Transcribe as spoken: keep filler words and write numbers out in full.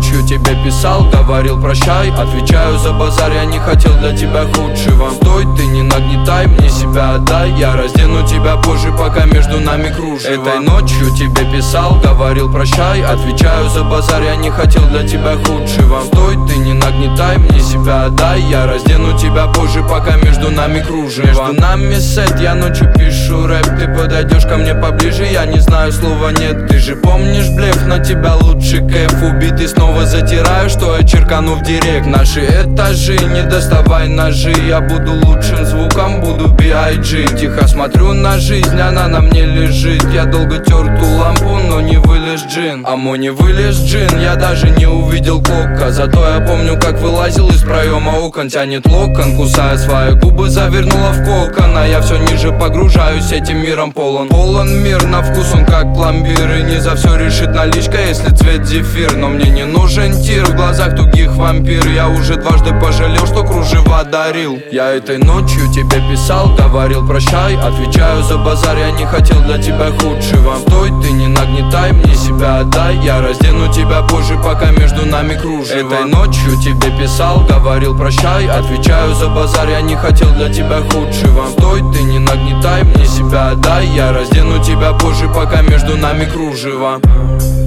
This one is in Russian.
ночью тебе писал, говорил прощай. Отвечаю за базар, я не хотел для тебя худшего. Стой, ты не нагнетай, мне себя отдай. Я раздену тебя позже, пока между нами кружево. Этой ночью тебе писал, говорил прощай. Отвечаю за базар, я не хотел для тебя худшего. Стой, ты не нагнетай, мне себя отдай. Я раздену тебя позже, пока между нами кружево. Между нами сет, я ночью пишу рэп. Ты подойдешь ко мне поближе, я не знаю слова нет. Ты же помнишь блеф, на тебя лучше кэф. Убитый снова затираю, что я черкану в директ. Наши этажи, не доставай ножи. Я буду лучшим звуком, буду би ай джи. Тихо смотрю на жизнь, она на мне лежит. Я долго тер ту лампу, но не вылез джин. А мой не вылез джин, я даже не увидел клока. Зато я помню, как вылазил из проема окон. Тянет локон, кусая свои губы, завернула в кокон. А я все ниже погружаюсь, этим миром полон. Полон мир, на вкус он как пломбир. И не за все решит наличка, если цвет зефир. Но мне не нужен тир, в глазах тугих вампир. Я уже дважды пожалел, что кружева дарил. Я этой ночью тебе писал, говорил прощай. Отвечаю за базар, я не хотел для тебя худшего. Стой, ты не нагнетай, мне себя отдай. Я раздену тебя позже, пока между нами кружево. Этой ночью тебе писал, говорил прощай. Отвечаю за базар, я не хотел для тебя худшего. Стой, ты не нагнетай, мне себя отдай. Я раздену тебя позже, пока между нами кружево.